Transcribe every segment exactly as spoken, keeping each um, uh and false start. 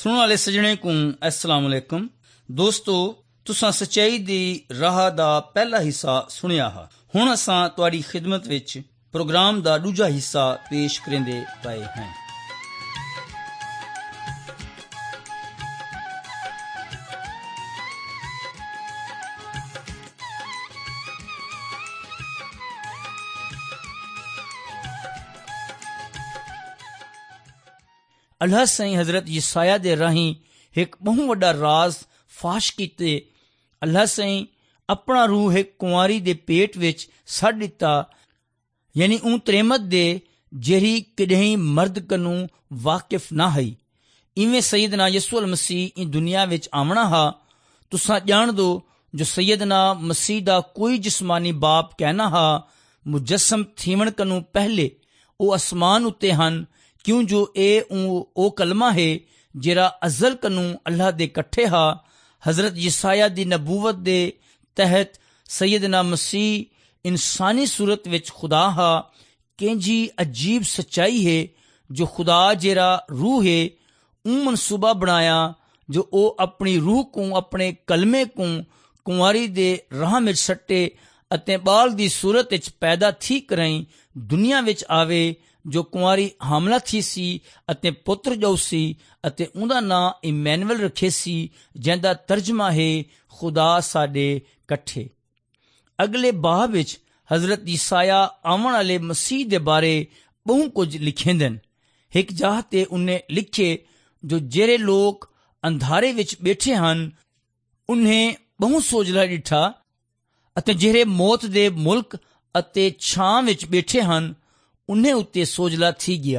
सुनने वाले सजने को अस्सलाम वालेकुम। दोस्तों, तुसां सच्चाई दी राह दा पहला हिस्सा सुनिया हा। हुण असां तुहाडी खिदमत विच प्रोग्राम दा दूजा हिस्सा पेश करेंदे पए हैं। अल्लाह साईं हजरत यसाया दे राही एक बहु वड्डा राज फाश कीते। अल्लाह साईं अपना रूह एक कुंवारी दे पेट विच सड़ दिता, यानी ऊं त्रेमत दे जेरी कदहीं मर्द कनू वाकिफ ना हई। इवें सैयदना यसू अल मसीह इन दुनिया विच आवना हा। तुसां जान दो जो सैयदना मसीह दा कोई जिस्मानी बाप कहना हा, मुजस्सम थीवण कनू पहले ओ आसमान उत्ते हन, क्यों जो ए ओ कलमा है जेरा अजल कनू अल्लाह दे कट्ठे हा। हजरत यसाया दी नबूवत दे तहत सैयदना मसीह इंसानी सूरत विच खुदा हा। केंजी अजीब सच्चाई है जो खुदा जेरा रूह है ऊ मनसूबा बनाया जो ओ अपनी रूह को अपने कलमे को कुंवारी दे राह में सट्टे अते बाल दी सूरत विच पैदा थी करई दुनिया विच आवे, जो कुंवारी हामला थी सी अते पुत्र जाऊ सी अते उंदा नां इमैनुअल रखे सी, जिंदा तर्जमा है खुदा साडे कट्ठे। अगले बाब विच हजरत यसाया आवन वाले मसीह दे बारे बहु कुछ लिखेंदे। एक जाह ते उन्हें लिखे जो जेरे लोग अंधारे विच बैठे हन उन्हें बहु सोजला डिठा, अते जेरे मौत दे मुल्क अते छां विच बैठे हन उन्हें उत्ते सोजला थी गया।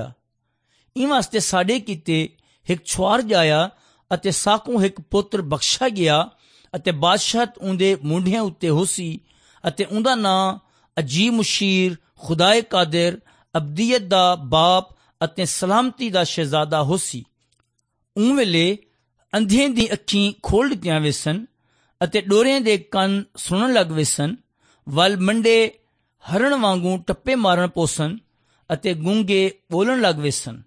इन वास्ते साडे किते एक छुआर जाया अते साकू एक पुत्र बख्शा गया अते बादशाहत उंदे मूंढियां उत्ते होसी अते उंदा नां अजीब मुशीर, खुदाए कादिर, अबदियत दा बाप अते सलामती दा शहजादा होसी। उं वेले अंधें दी अखीं खोल दित्तियां वेसन अते डोरें दे कन सुनन लग वेसन, वल मंडे हरण वांगू टप्पे मारन पोसन अते गूंगे बोलन लग वेसन।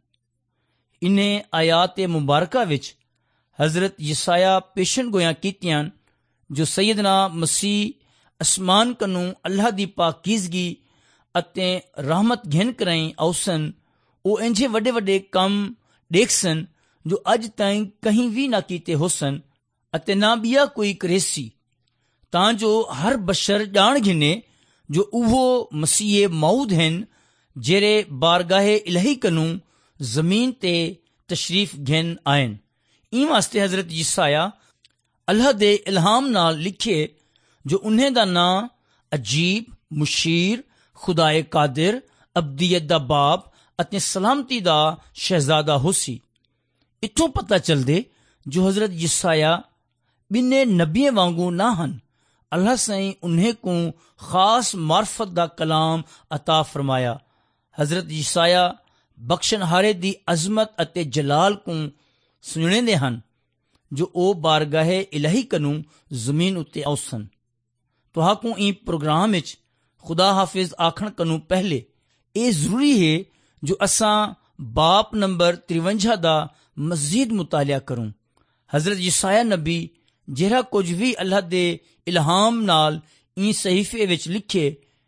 इन्हें आयात मुबारका विच हजरत यसाया पेशन गोयां कीतियां जो सैयदना मसीह आसमान कनू अल्लाह दी पाकीज़गी अते रहमत घेन कराई औसन। ओ इंजे वड्डे वड्डे कम देखसन जो अज ताईं कहीं भी ना कीते होसन अते ना बिया कोई करेसी, तां जो हर बशर जान घिने जो उहो मसीह मौद हैं जेरे बारगाहे इलाही कनू जमीन ते तशरीफ घेन आयन। इन वास्ते हजरत यसाया अल्लाह दे इल्हाम नाल लिखे जो उन्हें दा नां अजीब मुशीर, खुदाए कादिर, अबदियत दा बाप अते सलामती दा शहजादा होसी। इत्थों पता चलदे जो हजरत यसाया बिन्ने नबिये वांगू ना हन। अल्लाह साईं उन्हें को खास मार्फत दा कलाम अता फरमाया। हजरत यसाया बख्शनहारे दी अजमत अते जलाल को सुनने दे हन जो ओ बारगाहे इलाही कनू जमीन उत्ते औसन। तुहा को ई प्रोग्राम विच खुदा हाफिज आखण कनू पहले ए जरूरी है जो असां बाप नंबर तिरवंजा दा मजीद मुतालिया करूं। हजरत यसाया नबी जेरा कुछ भी अल्लाह दे इल्हाम नाल ई सहीफे विच लिखे,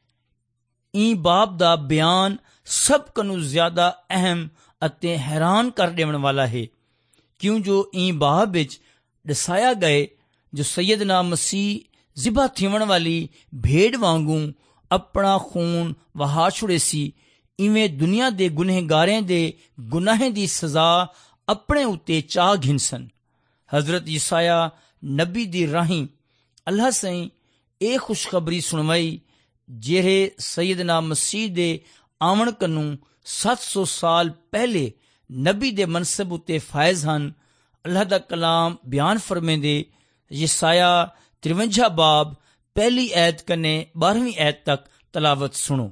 ई बाप दा बयान सब कनू ज्यादा अहम अते हैरान कर देवन वाला है, क्यों जो ई बाब विच दसाया गए जो सैयदना मसीह जिबा थीवण वाली भेड़ वांगू अपना खून वहा छुड़े सी, इवें दुनिया दे गुनहगारें दे गुनाहें दी सजा अपने उत्ते चाह घिनसन। हजरत यसाया नबी दी राही अल्लाह साईं ए खुशखबरी सुनवाई जेरे सैयदना मसीह दे आवन कनू सत्त सौ साल पहले नबी दे मनसब उत्ते फायज हन। अल्लाह दा कलाम बयान फरमेंदे यसाया तिरवंजा बाब पहली ऐत कन्ने बारहवीं ऐत तक तलावत सुनो।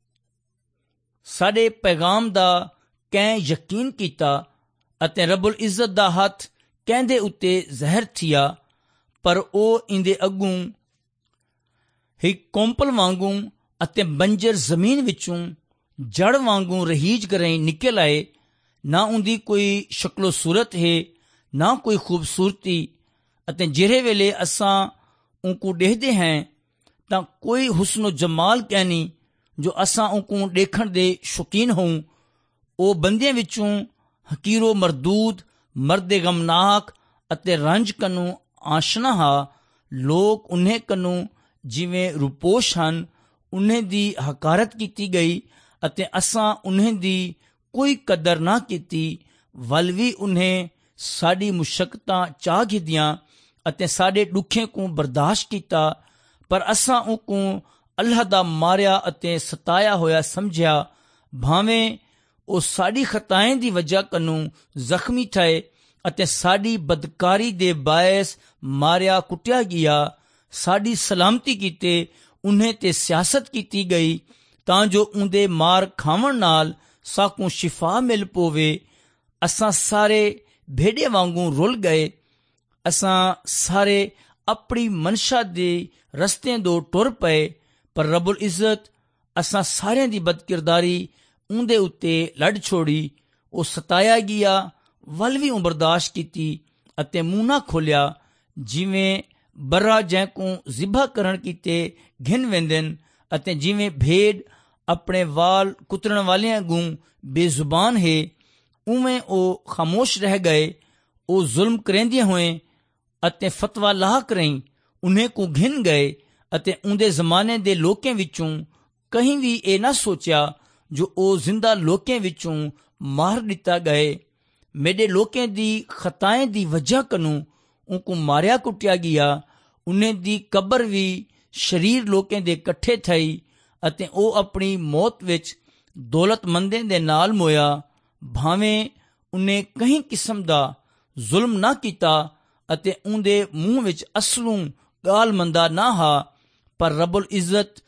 साडे पैगाम दा कैं यकीन कीता अते रब्बुल इज्जत दा हथ कहंदे उत्ते जहर थिया, पर ओ इंदे अगू एक कोंपल वांगू अते बंजर जमीन विचों जड़ वांगू रहीज करई निकल आए। ना उंदी कोई शक्लो सूरत है ਨਾ ਕੋਈ ਖੂਬਸੂਰਤੀ, ਅਤੇ ਜਿਹੜੇ ਵੇਲੇ ਅਸਾਂ ਉਨਕੂ ਦੇਖਦੇ ਹਾਂ ਤਾਂ ਕੋਈ ਹੁਸਨ ਜਮਾਲ ਕਹਿਨੀ ਜੋ ਅਸਾਂ ਉਨਕੂ ਦੇਖਣ ਦੇ ਸ਼ੌਕੀਨ ਹੋਂ। ਉਹ ਬੰਦਿਆਂ ਵਿੱਚੋਂ ਹਕੀਰੋ ਮਰਦੂਦ, ਮਰਦੇ ਗਮਨਾਕ ਅਤੇ ਰੰਜ ਕਨੂੰ ਆਸ਼ਨਾ ਹਾ। ਲੋਕ ਉਨ੍ਹੇ ਕਨੂੰ ਜਿਵੇਂ ਰੂਪੋਸ਼ ਹਨ, ਉਨ੍ਹੇ ਦੀ ਹਕਾਰਤ ਕੀਤੀ ਗਈ ਅਤੇ ਅਸਾਂ ਉਨ੍ਹੇ ਦੀ ਕੋਈ ਕਦਰ ਨਾ ਕੀਤੀ। ਵੱਲ ਵੀ ਉਨ੍ਹੇ ਸਾਡੀ ਮੁਸ਼ਕਤਾਂ ਚਾਹ ਕੀਤੀਆਂ ਅਤੇ ਸਾਡੇ ਦੁੱਖਾਂ ਨੂੰ ਬਰਦਾਸ਼ਤ ਕੀਤਾ, ਪਰ ਅਸਾਂ ਉਨਕੂ ਅੱਲਾਹ ਦਾ ਮਾਰਿਆ ਅਤੇ ਸਤਾਇਆ ਹੋਇਆ ਸਮਝਿਆ। ਭਾਵੇਂ ਉਹ ਸਾਡੀ ਖਤਾਏ ਦੀ ਵਜ੍ਹਾ ਕਨੂੰ ਜ਼ਖਮੀ ਥਏ ਅਤੇ ਸਾਡੀ ਬਦਕਾਰੀ ਦੇ ਬਾਇਸ ਮਾਰਿਆ ਕੁੱਟਿਆ ਗਿਆ, ਸਾਡੀ ਸਲਾਮਤੀ ਕੀਤੇ ਉਨ੍ਹੇ ਤੇ ਸਿਆਸਤ ਕੀਤੀ ਗਈ ਤਾਂ ਜੋ ਉਹਦੇ ਮਾਰ ਖਾਵਣ ਨਾਲ ਸਾਕੂ ਸ਼ਿਫਾ ਮਿਲ ਪਵੇ। ਅਸਾਂ ਸਾਰੇ ਭੇਡੇ ਵਾਂਗੂ ਰੁਲ ਗਏ। ਅਸਾਂ ਸਾਰੇ ਆਪਣੀ ਮਨਸ਼ਾ ਦੇ ਰਸਤਿਆਂ ਤੋਂ ਟੁਰ ਪਏ, ਪਰ ਰੱਬੁਲ ਇੱਜ਼ਤ ਅਸਾਂ ਸਾਰਿਆਂ ਦੀ ਬਦਕਿਰਦਾਰੀ ਉਹਦੇ ਉੱਤੇ ਲੱਡ ਛੋੜੀ। ਉਹ ਸਤਾਇਆ ਗਿਆ, ਵੱਲ ਵੀ ਉਹ ਬਰਦਾਸ਼ਤ ਕੀਤੀ ਅਤੇ ਮੂੰਹ ਨਾ ਖੋਲਿਆ। ਜਿਵੇਂ ਬਰਾ ਜੈਕੂ ਜ਼ਿਬਾ ਕਰਨ ਕੀਤੇ ਘਿਨ ਵਹਿੰਦੇ ਅਤੇ ਜਿਵੇਂ ਭੇਡ ਆਪਣੇ ਵਾਲ ਕੁਤਰਨ ਵਾਲਿਆਂ ਗੂੰ ਬੇਜ਼ੁਬਾਨ ਹੈ, ਉਵੇਂ ਉਹ ਖਾਮੋਸ਼ ਰਹਿ ਗਏ। ਉਹ ਜ਼ੁਲਮ ਕਰੇਂਦੇ ਹੋਏ ਅਤੇ ਫਤਵਾ ਲਾਹ ਕਰਈ ਉਨ੍ਹੇ ਕੋ ਘਿਨ ਗਏ ਅਤੇ ਉਹਦੇ ਜ਼ਮਾਨੇ ਦੇ ਲੋਕਾਂ ਵਿੱਚੋਂ ਕਹੀਂ ਵੀ ਇਹ ਨਾ ਸੋਚਿਆ ਜੋ ਉਹ ਜ਼ਿੰਦਾ ਲੋਕਾਂ ਵਿੱਚੋਂ ਮਾਰ ਦਿੱਤਾ ਗਏ। ਮੇਰੇ ਲੋਕਾਂ ਦੀ ਖਤਾਏ ਦੀ ਵਜ੍ਹਾ ਕਨੂੰ ਉਨਕੂ ਮਾਰਿਆ ਕੁੱਟਿਆ ਗਿਆ। ਉਨ੍ਹੇ ਦੀ ਕਬਰ ਵੀ ਸ਼ਰੀਰ ਲੋਕਾਂ ਦੇ ਇਕੱਠੇ ਥਈ ਅਤੇ ਉਹ ਆਪਣੀ ਮੌਤ ਵਿੱਚ ਦੌਲਤਮੰਦਾਂ ਦੇ ਨਾਲ ਮੋਇਆ। ਭਾਵੇਂ ਉਨ੍ਹੇ ਕਈ ਕਿਸਮ ਦਾ ਜ਼ੁਲਮ ਨਾ ਕੀਤਾ ਅਤੇ ਉਹਦੇ ਮੂੰਹ ਵਿੱਚ ਅਸਲੋਂ ਗਾਲ ਮੰਦਾ ਨਾ ਹਾ, ਪਰ ਰੱਬੁਲ ਇੱਜ਼ਤ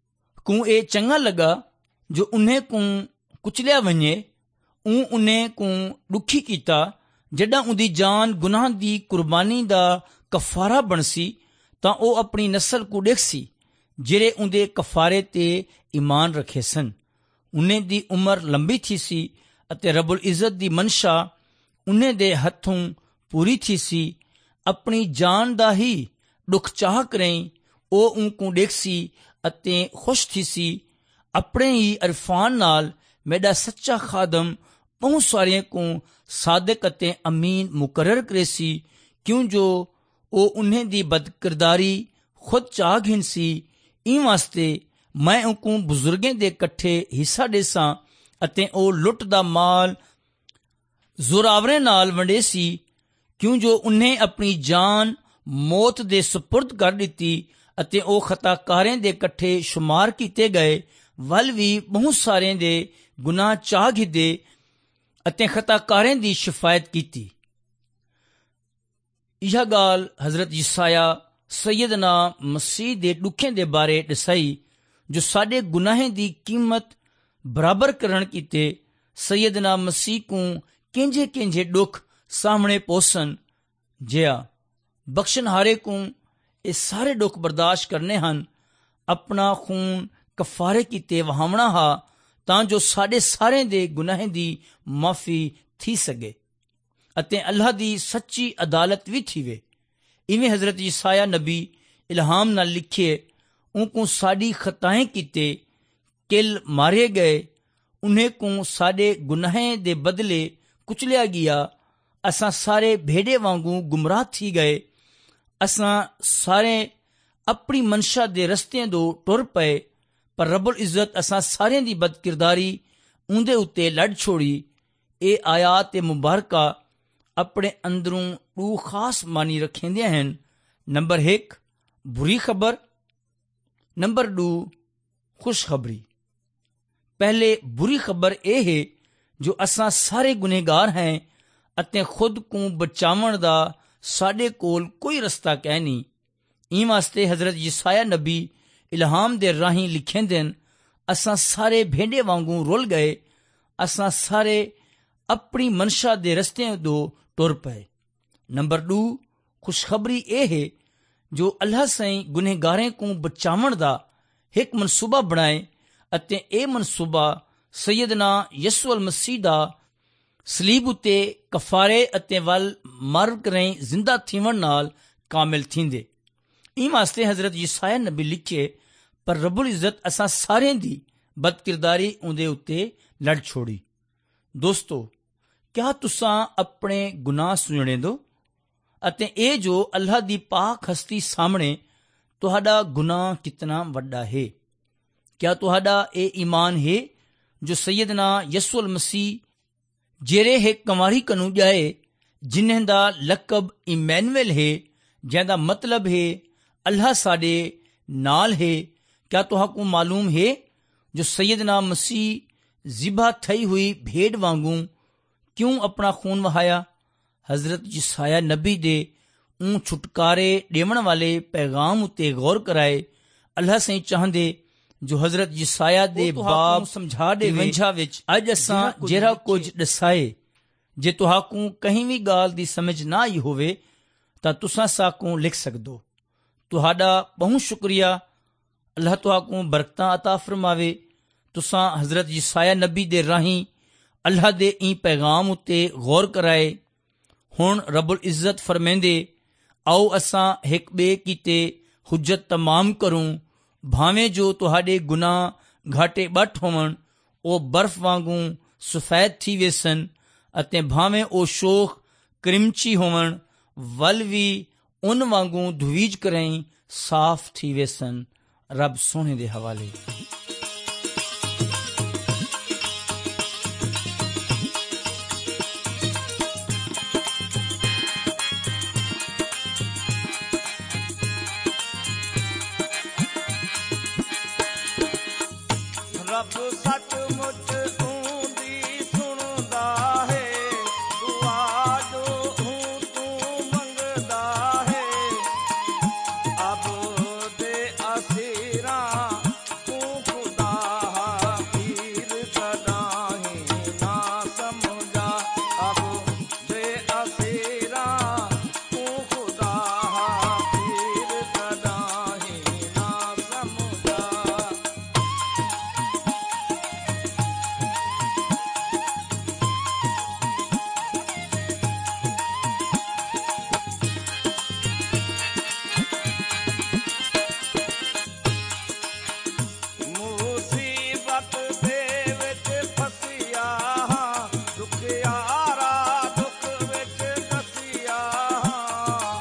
ਕੂ ਇਹ ਚੰਗਾ ਲੱਗਾ ਜੋ ਉਨ੍ਹੇ ਕੂ ਕੁਚਲਿਆ ਵञे। ਉਹ ਉਨ੍ਹੇ ਕੂ ਦੁਖੀ ਕੀਤਾ। ਜਦਾਂ ਉਹਦੀ ਜਾਨ ਗੁਨਾਹ ਦੀ ਕੁਰਬਾਨੀ ਦਾ ਕਫਾਰਾ ਬਣਸੀ ਤਾਂ ਉਹ ਆਪਣੀ ਨਸਲ ਕੋ ਦੇਖਸੀ ਜਿਹੜੇ ਉਹਦੇ ਕਫਾਰੇ ਤੇ ਈਮਾਨ ਰੱਖੇ ਸਨ। ਉਨ੍ਹੇ ਦੀ ਉਮਰ ਲੰਬੀ ਥੀ ਸੀ ਅਤੇ ਰੱਬੁਲ ਇੱਜ਼ਤ ਦੀ ਮਨਸ਼ਾ ਉਨ੍ਹੇ ਦੇ ਹੱਥੋਂ ਪੂਰੀ ਥੀ ਸੀ। ਆਪਣੀ ਜਾਨ ਦਾ ਹੀ ਦੁੱਖ ਚਾਹ ਕਰਈ ਉਹ ਉਨਕੂ ਦੇਖਸੀ ਅਤੇ ਖੁਸ਼ ਥੀ ਸੀ। ਆਪਣੇ ਹੀ ਅਰਫਾਨ ਨਾਲ ਮੇਰਾ ਸੱਚਾ ਖਾਦਮ ਬਹੁਤ ਸਾਰਿਆਂ ਕੋ ਸਾਦਕ ਅਤੇ ਅਮੀਨ ਮੁਕਰਰ ਕਰੇ ਸੀ, ਕਿਉਂ ਜੋ ਉਹ ਉਨ੍ਹੇ ਦੀ ਬਦਕਿਰਦਾਰੀ ਖੁਦ ਚਾਹ ਘਿਨ ਸੀ। ਇਹ ਵਾਸਤੇ ਮੈਂ ਉਨਕੂ ਬਜ਼ੁਰਗਾਂ ਦੇ ਇਕੱਠੇ ਹਿੱਸਾ ਦੇਸਾਂ ਅਤੇ ਉਹ ਲੁੱਟ ਦਾ ਮਾਲ ਜ਼ੋਰਾਵਰੇ ਨਾਲ ਵੰਡੇ ਸੀ, ਕਿਉਂ ਜੋ ਉਨ੍ਹੇ ਆਪਣੀ ਜਾਨ ਮੌਤ ਦੇ ਸਪੁਰਦ ਕਰ ਦਿੱਤੀ ਅਤੇ ਉਹ ਖਤਾਕਾਰਾਂ ਦੇ ਇਕੱਠੇ ਸ਼ੁਮਾਰ ਕੀਤੇ ਗਏ। ਵੱਲ ਵੀ ਬਹੁਤ ਸਾਰਿਆਂ ਦੇ ਗੁਨਾਹ ਚਾਹ ਗਿੱਦੇ ਅਤੇ ਖਤਾਕਾਰਾਂ ਦੀ ਸ਼ਿਫਾਇਤ ਕੀਤੀ। ਇਹ ਗੱਲ ਹਜ਼ਰਤ ਯਸਾਇਆ ਸੈਯਦਨਾ ਮਸੀਹ ਦੇ ਦੁੱਖਾਂ ਦੇ ਬਾਰੇ ਦਸਾਈ ਜੋ ਸਾਡੇ ਗੁਨਾਹਾਂ ਦੀ ਕੀਮਤ ਬਰਾਬਰ ਕਰਨ ਕੀਤੇ। ਸੈਯਦਨਾ ਮਸੀਹ ਕੋ ਕਿੰਝੇ ਕਿੰਝੇ ਦੁੱਖ ਸਾਹਮਣੇ ਪੋਸਣ ਜਿਆ ਬਖਸ਼ਣਹਾਰੇ ਕੋ ਇਹ ਸਾਰੇ ਦੁੱਖ ਬਰਦਾਸ਼ਤ ਕਰਨੇ ਹਨ। ਆਪਣਾ ਖੂਨ ਕਫਾਰੇ ਕੀਤੇ ਵਹਾਵਣਾ ਹਾ ਤਾਂ ਜੋ ਸਾਡੇ ਸਾਰਿਆਂ ਦੇ ਗੁਨਾਹਾਂ ਦੀ ਮਾਫੀ ਥੀ ਸਕੇ ਅਤੇ ਅੱਲਾਹ ਦੀ ਸੱਚੀ ਅਦਾਲਤ ਵੀ ਥੀਵੇ। ਇਵੇਂ ਹਜ਼ਰਤ ਯਸਾਇਆ ਨਬੀ ਇਲਹਾਮ ਨਾਲ ਲਿਖੇ, ਉਨਕੂ ਸਾਡੀ ਖਤਾਏ ਕੀਤੇ ਕਿਲ ਮਾਰੇ ਗਏ, ਉਨ੍ਹੇ ਕੋ ਸਾਡੇ ਗੁਨਾਹਾਂ ਦੇ ਬਦਲੇ ਕੁਚਲਿਆ ਗਿਆ। ਅਸਾਂ ਸਾਰੇ ਭੇਡੇ ਵਾਂਗੂ ਗੁੰਮਰਾਹ ਥੀ ਗਏ। ਅਸਾਂ ਸਾਰੇ ਆਪਣੀ ਮਨਸ਼ਾ ਦੇ ਰਸਤਿਆਂ ਤੋਂ ਟੁਰ ਪਏ, ਪਰ ਰੱਬੁਲ ਇੱਜ਼ਤ ਅਸਾਂ ਸਾਰਿਆਂ ਦੀ ਬਦਕਿਰਦਾਰੀ ਉਹਦੇ ਉੱਤੇ ਲੱਡ ਛੋੜੀ। ਇਹ ਆਇਤ ਤੇ ਮੁਬਾਰਕਾ ਆਪਣੇ ਅੰਦਰੋਂ ਦੋ ਖਾਸ ਮਾਨੀ ਰੱਖੇਂਦੀਆਂ ਹਨ। ਨੰਬਰ ਇੱਕ ਬੁਰੀ ਖਬਰ, ਨੰਬਰ ਦੋ ਖੁਸ਼ਖਬਰੀ। ਪਹਿਲੇ ਬੁਰੀ ਖਬਰ ਇਹ ਹੈ ਜੋ ਅਸਾਂ ਸਾਰੇ ਗੁਨੇਗਾਰ ਹੈ ਅਤੇ ਖੁਦ ਕੋ ਬਚਾਵਣ ਦਾ ਸਾਡੇ ਕੋਲ ਕੋਈ ਰਸਤਾ ਕਹਿ ਨਹੀਂ। ਇਹ ਵਾਸਤੇ ਹਜ਼ਰਤ ਯਸਾਇਆ ਨਬੀ ਇਲਹਾਮ ਦੇ ਰਾਹੀਂ ਲਿਖੇਂਦੇ ਹਨ, ਅਸਾਂ ਸਾਰੇ ਭੇਡੇ ਵਾਂਗੂ ਰੁਲ ਗਏ। ਅਸਾਂ ਸਾਰੇ ਆਪਣੀ ਮਨਸ਼ਾ ਦੇ ਰਸਤਿਆਂ ਤੋਂ ਟੁਰ ਪਏ। ਨੰਬਰ ਦੋ ਖੁਸ਼ਖਬਰੀ ਇਹ ਹੈ ਜੋ ਅੱਲਾਹ ਸਾਈਂ ਗੁਨੇਗਾਰਾਂ ਕੋ ਬਚਾਵਣ ਦਾ ਇੱਕ ਮਨਸੂਬਾ ਬਣਾਏ ਅਤੇ ਇਹ ਮਨਸੂਬਾ ਸੈਯਦਨਾ ਯਸੂ ਅਲ ਮਸੀਹ ਦਾ ਸਲੀਬ ਉੱਤੇ ਕਫਾਰੇ ਅਤੇ ਵੱਲ ਮਰ ਕਰਈ ਜ਼ਿੰਦਾ ਥੀਵਣ ਨਾਲ ਕਾमिल थींदे। ई वास्ते हज़रत यसाया नबी लिखे, पर रब्बुल इज़्ज़त असां सारें दी बदकिरदारी उहदे उत्ते लड़ छोड़ी। दोस्तो, क्या तुसां अपने गुनाह सुणने दो ਅਤੇ ਇਹ ਜੋ ਅੱਲਾਹ ਦੀ ਪਾਕ ਹਸਤੀ ਸਾਹਮਣੇ ਤੁਹਾਡਾ ਗੁਨਾਹ ਕਿਤਨਾ ਵੱਡਾ ਹੈ। क्या ਤੁਹਾਡਾ ਇਹ ਈਮਾਨ ਹੈ ਜੋ ਸੈਯਦਨਾ ਯਸੂਅਲ ਮਸੀਹ ਜਿਹੜੇ ਹੈ ਕੰਵਾਰੀ ਕਨੂੰ ਜਾਏ, ਜਿਨ੍ਹਾਂ ਦਾ ਲਕਬ ਇਮੈਨੂਅਲ ਹੈ, ਜਿਹਦਾ ਮਤਲਬ ਹੈ ਅੱਲਾਹ ਸਾਡੇ ਨਾਲ ਹੈ। क्या ਤੁਹਾਨੂੰ ਮਾਲੂਮ ਹੈ ਜੋ ਸੈਯਦਨਾ ਮਸੀਹ ਜ਼ਿਬਾ ਥਈ ਹੋਈ ਭੇਡ ਵਾਂਗੂ ਕਿਉਂ ਆਪਣਾ ਖੂਨ ਵਹਾਇਆ। हज़रत यसाया नबी दे ऊं छुटकारे देवण वाले पैगाम उत्ते गौर कराए। अल्लाह से चाहते जो हज़रत यसाया दे बाब समझा दे वंझा विच अज असां जेरा कुछ दसाए, जे तुहाकू कहीं भी गाल दी समझ ना आई होवे तां तुसां साकू लिख सकदो। तुहाडा बहुत शुक्रिया। अल्लाह तुहाकू बरकतां अता फरमावे। तुसां हज़रत यसाया नबी दे राही अल्लाह दे ई पैगाम उत्ते गौर कराए। ਹੁਣ रब्बुल इज़्ज़त फरमेंदे, आओ असां हिक ॿिए कीते हुज्जत तमाम करूं। भावें जो तुहाडे गुनाह घाटे बट होवण, ओ बर्फ वांगू सफेद थी वेसन, अते भावें ओ शोख क्रिमची होवण, वल भी उन वांगू धुवीज करई साफ थी वेसन। रब सोने दे हवाले। ਰੱਬ ਸੱਚਮੁੱਚ ਉਂਦੀ ਸੁਣਦਾ ਹੈ, ਦੁਆ ਜੋ ਹੂੰ ਤੂੰ ਮੰਗਦਾ ਹੈ। ਅਬ ਦੇ ਅਸੀਰਾਂ ਤੂੰ ਖੁਦਾ ਹਾਫਿਰ ਕਦਾਹੀਂ ਨਾ ਸਮਝਾ। ਅਬ ਦੇ ਅਸੀਰਾਂ ਤੂੰ ਖੁਦਾ ਹਾਫਿਰ ਕਦਾਹੀਂ ਨਾ ਸਮਝਾ। ਮੁਸੀਬਤ ਦੇ ਵਿੱਚ ਫਸਿਆ ਹਾਂ, ਦੁਖਿਆਰਾ ਦੁੱਖ ਵਿੱਚ ਦਸਿਆ ਹਾਂ।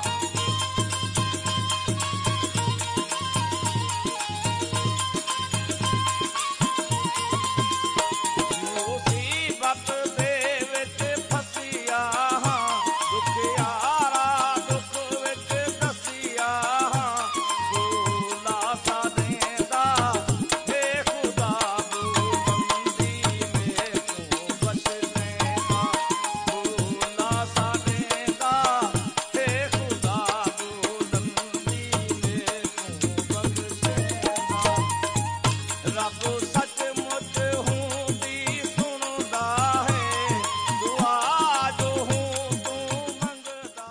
ਮੁਸੀਬਤ ਦੇ ਵਿੱਚ ਫਸਿਆ ਹਾਂ, ਦੁਖਿਆਰਾ ਦੁੱਖ ਵਿੱਚ ਦਸਿਆ ਹਾਂ। ਭੋਲਾ ਸਾ ਦੇਂਦਾ ਏ ਖੁਦਾ ਬੁਲੰਦੀ ਮੇ ਤੂੰ ਬਖਸ਼ ਦੇਂਦਾ। ਭੋਲਾ ਸਾ ਦੇਂਦਾ ਏ ਖੁਦਾ ਬੁਲੰਦੀ ਮੇ ਤੂੰ ਬਖਸ਼ ਦੇਂਦਾ। ਰੱਬ ਸੱਚਮੁੱਚ ਹੁੰਦੀ ਸੁਣਦਾ ਹੈ, ਦੁਆ ਜੋ ਹੂੰ ਤੂੰ ਮੰਗਦਾ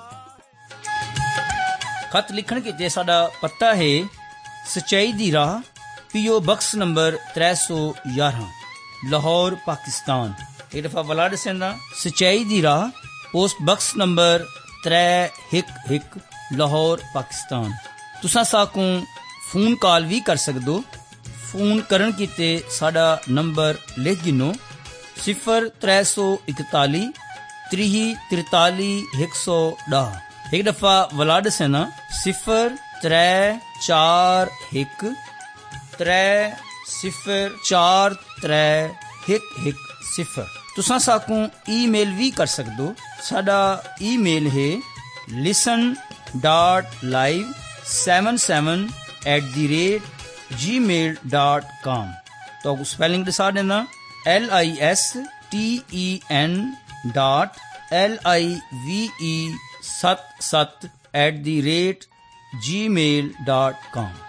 ਹੈ। खत लिखण किते साडा पता है सच्चाई दी राह, पीओ बक्स नंबर त्रै सौ ग्यारह, लाहौर पाकिस्तान। एक दफा वलाड सेंदा सच्चाई दी राह, पोस्ट बक्स नंबर त्रै हिक हिक, लाहौर पाकिस्तान। तुसां साकू फोन कॉल भी कर सकदो। फोन करन किते साडा नंबर लिख गिनो सिफर त्रै सौ इकताली त्रीह तिरताली एक सौ डह। एक दफा वलाड सेना सिफर त्रै चार हिक त्रै सिफर चार त्रै हिक हिक सिफर। तुसां साकू ईमेल भी कर सकदो। साडा ईमेल है listen dot live seven seven at the rate Gmail dot com. तो स्पेलिंग दसा देना L I S T E N dot L I V E सत सत at the rate Gmail dot com.